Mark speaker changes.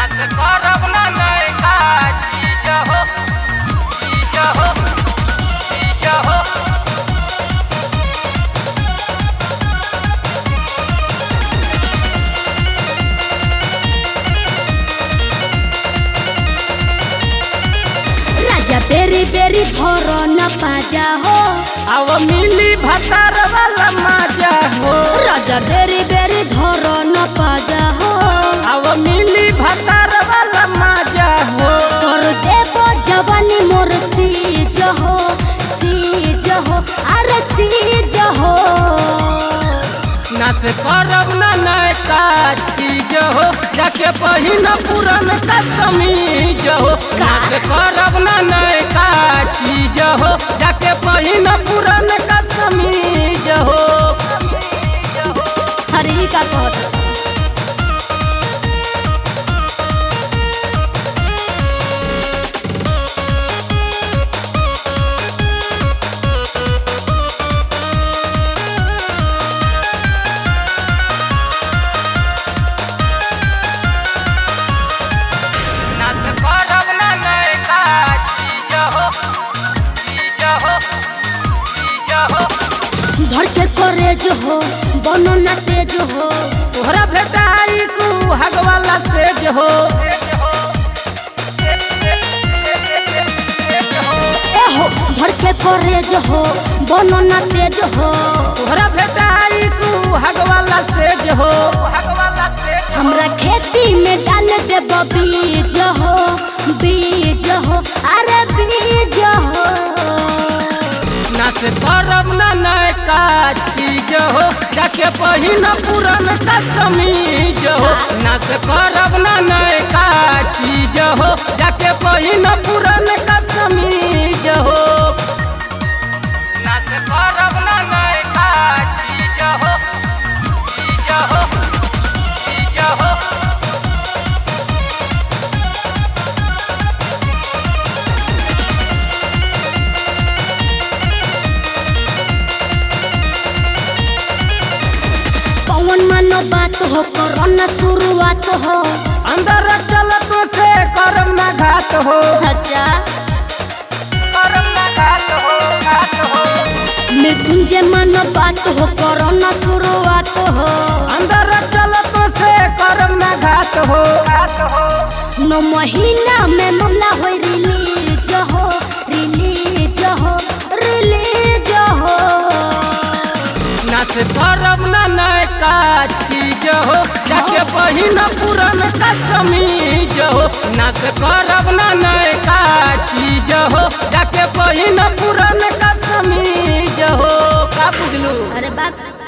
Speaker 1: नाच करब ना नयका चीज हो चीज हो चीज हो।
Speaker 2: राजा बेरी बेरी थोरो न पाजा हो
Speaker 1: अब मिली भतार वाला मजा हो।
Speaker 2: राजा बेरी बेरी थोरो न पाजा हो
Speaker 1: अब मिली भतार वाला मजा हो।
Speaker 2: तोर देबो जवानी मोर सीज हो अरे सीज हो।
Speaker 1: नाच करब ना नयका चीज हो जाके पहिन पुरन का समीज हो। नाच करब ना नयका चीज हो जाके पहिन पुरन का समीज हो।
Speaker 2: हरी का कहत धर के करेज हो बनो ना तेज हो
Speaker 1: तोहरा भेटाई सुहाग वाला सेज हो।
Speaker 2: ए हो धर के करेज हो बनो ना तेज हो
Speaker 1: तोहरा भेटाई सुहाग वाला सेज हो।
Speaker 2: हमरा खेती में डाल देब बीज हो अरे बीज हो।
Speaker 1: नाच करब ना नयका चीज हो जाके पहिन पुरन का समीज हो। नाच करब ना नयका चीज हो जाके पहिन पुरन का समीज हो। नाच करब ना नयका चीज हो चीज हो चीज हो।
Speaker 2: कौन मानो बात हो करो न शुरुआत हो
Speaker 1: अंदर चलत से करम ना घात हो।
Speaker 2: अच्छा
Speaker 1: करम ना घात हो घात हो।
Speaker 2: मृत्युंजय मानो बात हो करो न शुरुआत हो
Speaker 1: अंदर चलत से करम ना घात हो घात हो।
Speaker 2: 9 महीना में मामला हो रिलीज हो
Speaker 1: नाच करब ना नयका चीज हो जाके पहिन पुरन का समीज हो। नाच करब ना नयका चीज हो जाके पहिन पुरन का समीज हो। का बुझलू?
Speaker 2: अरे बात